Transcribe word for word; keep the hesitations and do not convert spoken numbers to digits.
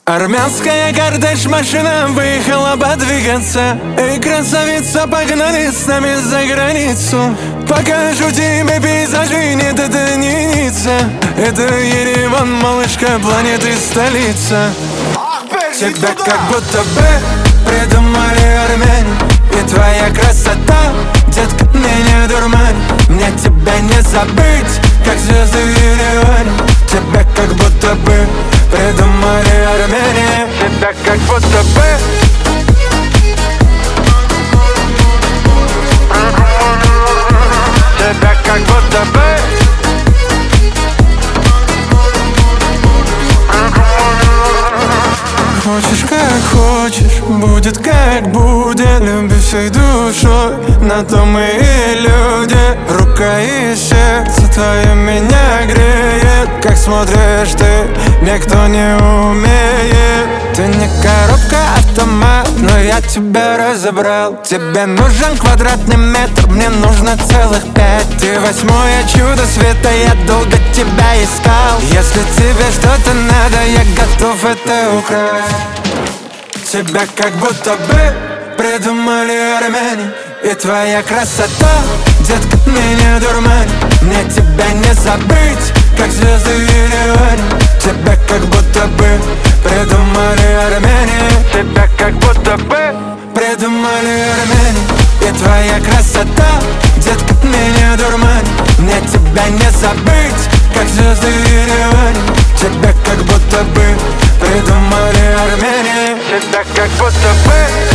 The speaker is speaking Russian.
Армянская кортеж машина выехала подвигаться, и красавица погнали с нами за границу. Покажу тебе пейзажи, нет, это не Ницца, это Ереван, малышка, планеты столица. Тебя как будто бы придумали армяне, и твоя красота, детка, меня дурманит. Мне тебя не забыть, как звезды в Ереване. Тебя как будто бы придумали армяне. Тебя как будто бы Тебя как будто бы Хочешь как хочешь, будет как будет. Люби всей душой, на то мы и люди. Рука и сердце твое меня греет. Как смотришь ты, никто не умеет. Ты не коробка, автомат, но я тебя разобрал. Тебе нужен квадратный метр, мне нужно целых пять. Ты восьмое чудо света, я долго тебя искал. Если тебе что-то надо, я готов это украсть. Тебя как будто бы придумали армяне, и твоя красота, детка, меня дурманит. Мне тебя не забыть, как звезды в Ереване. Тебя как будто бы придумали армяне. Тебя как будто бы придумали армяне, и твоя красота, детка, меня дурманит. Мне тебя не забыть, как звезды в Ереване. Тебя как будто бы придумали армяне. Тебя как будто бы